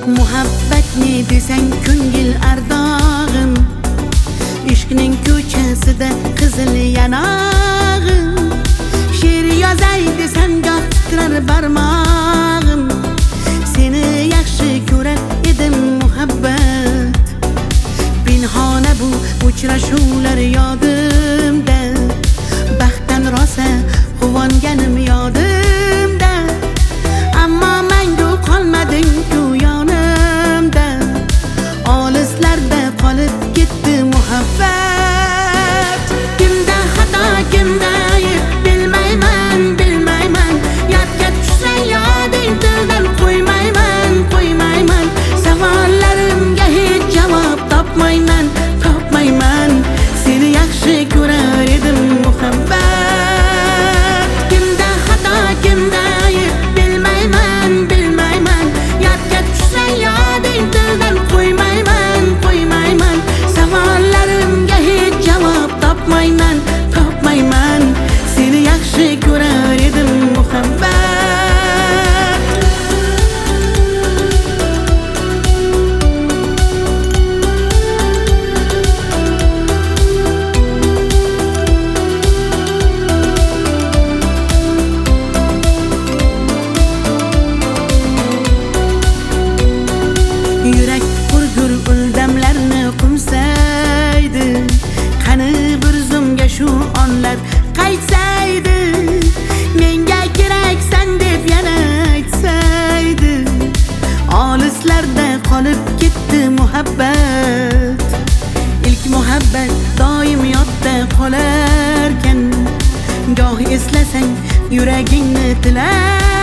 Muhabbatni desang ko'ngil ardog'im, ishqning ko'chasida qizil yanog'im. She'r yozay desam goh titrar barmog'im, seni yaxshi ko'rar edim muhabbat. Pinhona bu uchrashuvlar yodimda, baxtdan rosa quvonganim yodimda. Ammo mangu qolmading-ku yonimda, olislarda qolib ketdi muhabbat. Kimda xato, kimda ayb bilmayman, bilmayman. Yodga tushsa yoding tildan qo'ymayman, qo'ymayman. Savollarimga hech javob topmayman, topmayman. Seni yaxshi ko'rar edim muhabbat. Kimda xato, kimda ayb bilmayman, bilmayman. Yodga tushsa yoding tildan qo'ymayman, qo'ymayman. Savollarimga hech javob topmayman, topmayman. Seni yaxshi ko'rar edim muhabbat. Yurak hurgur uldamlarni qumsaydi, qani bir zumga shu onlar qaytsaydi. Menga keraksan deb yana aytsaydi, olislarda qolib ketdi muhabbat. İlk muhabbat doim yodda qolarkan, goh eslasang yuragingni tilar.